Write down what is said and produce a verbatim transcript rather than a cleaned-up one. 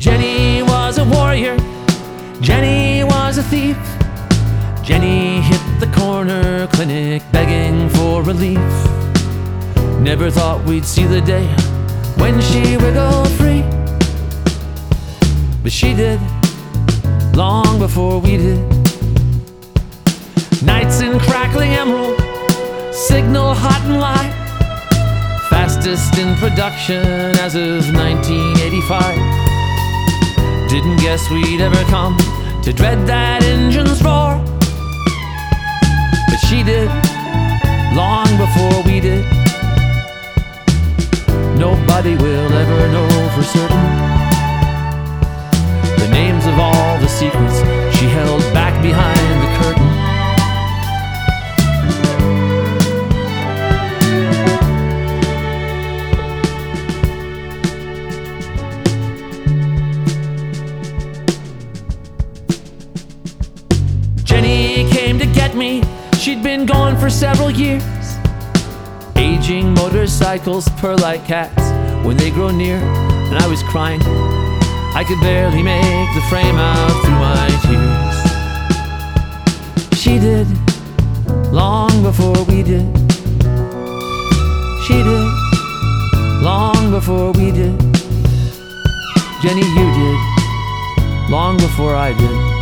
Jenny was a warrior, Jenny was a thief. Jenny hit the corner clinic begging for relief. Never thought we'd see the day when she wiggled free, but she did, long before we did. Nights in crackling emerald, signal hot and live, fastest in production as of nineteen eighty-five. Didn't guess we'd ever come to dread that engine's roar, but she did, long before we did. Nobody will ever know for certain the names of all the secrets she held back behind the curtain. Jenny came to get me, she'd been gone for several years. Aging motorcycles purr like cats when they grow near, and I was crying. I could barely make the frame out through my tears. She did, long before we did. She did, long before we did. Jenny, you did, long before I did.